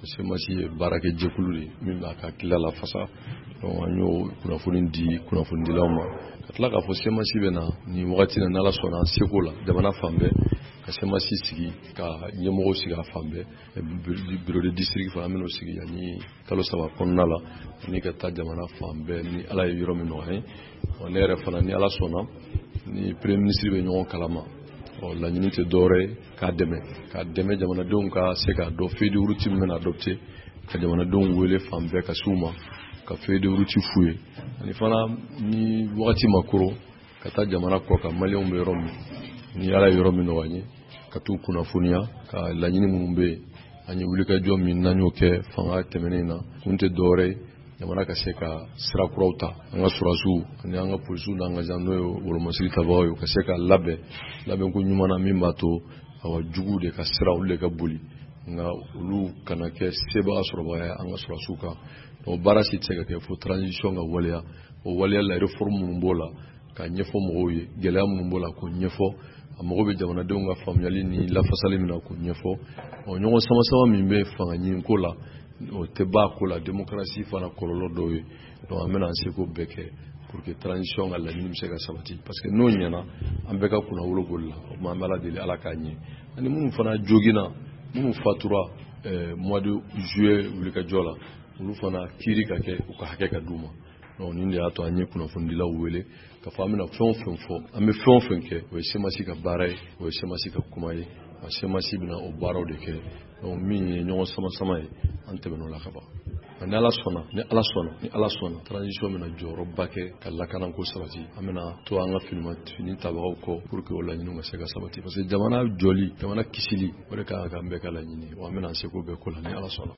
semasi ye baarakɛ jɛkulu de min b'a ka kila la fasa an y'o kunnafoni di kunnafonidilaw ma ka tila k'a fɔ semasi bɛ na ni wagati na n'Ala sɔnna an seko la jamana fan bɛɛ ka semasi sigi ka ɲɛmɔgɔw sigi a fan bɛɛ bureau de district fana an bɛn'o sigi ani kalo 3 kɔnɔna la ani ka taa jamana fan bɛɛ ni Ala ye yɔrɔ min nɔgɔya ne yɛrɛ fana ni Ala sɔnna ni premier ministre bɛ ɲɔgɔn kalama laɲini tɛ dɔwɛrɛ ye k'a dɛmɛ jamanadenw ka se k'a dɔn feuille de route min bɛna adopté ka jamanadenw wele fan bɛɛ ka s'u ma ka feuille de route f'u ye ani fana ni wagati ma koron ka taa jamana kɔ kan maliyɛnw bɛ yɔrɔ min ni Ala ye yɔrɔ min nɔgɔya n ye ka t'u kunnafoniya ka laɲini minnu bɛ yen an ye wulikajɔ min n'an y'o kɛ fanga tɛmɛnen na kun tɛ dɔwɛrɛ ye jamana ka se ka sira kuraw ta an ka surasiw ani an ka polisiw n'an ka n'o ye wolomasiri tabagaw ye ka se ka labɛn ko ɲuman na min b'a to juguw de ka sira olu de ka boli nka olu kana kɛ sebaga sɔrɔbaga ye an ka surasiw kan donc baara si tɛ se ka kɛ fo transition ka waleya o waleya la réforme minnu b'o la ka ɲɛfɔ mɔgɔw ye gɛlɛya minnu b'o la k'o ɲɛfɔ a mago bɛ jamanadenw ka faamuyali ni lafasali min na k'o ɲɛfɔ ɲɔgɔn sama min bɛ fanga ɲini ko la o tɛ ban a ko la démocratie fana kɔlɔlɔ dɔw ye donc an bɛna an seko bɛɛ kɛ pour que transition ka laɲini bɛ se ka sabati parce que n'o ɲɛna an bɛɛ ka kunna wolo boli la o tuma an bɛ Ala deli Ala k'a ɲɛ ani minnu fana joginna minnu fatura mois de juillet wulikajɔ la olu fana kiiri ka kɛ u ka hakɛ ka d'u ma donc nin de y'a to an ye kunnafonidilaw wele ka fɔ an bɛna fɛn o fɛn fɔ an bɛ fɛn o fɛn kɛ o ye semasi ka baara ye o ye semasi ka kuma ye wa semasi bɛna o baaraw de kɛ donc min ye ɲɔgɔn sama ye an tɛmɛn'o la ka ban ni Ala sɔnna transition bɛna jɔyɔrɔba kɛ ka lakanako sabati an bɛna to an ka fini tabagaw kɔ pour que o laɲiniw ka se ka sabati parce que jamana jɔli jamana kisili o de kan ka kɛ an bɛɛ ka laɲini wa an bɛna an seko bɛɛ k'o la ni Ala sɔnna